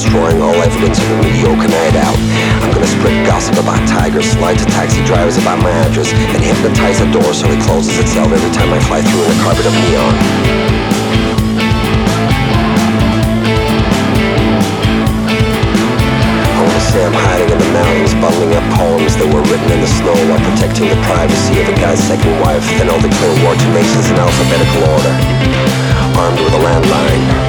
destroying all evidence of a mediocre night out. I'm gonna spread gossip about tigers, lie to taxi drivers about my address, and hypnotize the door so it closes itself every time I fly through in a carpet of neon. Say I'm hiding in the mountains, bundling up poems that were written in the snow while protecting the privacy of a guy's second wife. Then I'll declare war to nations in alphabetical order, armed with a landline.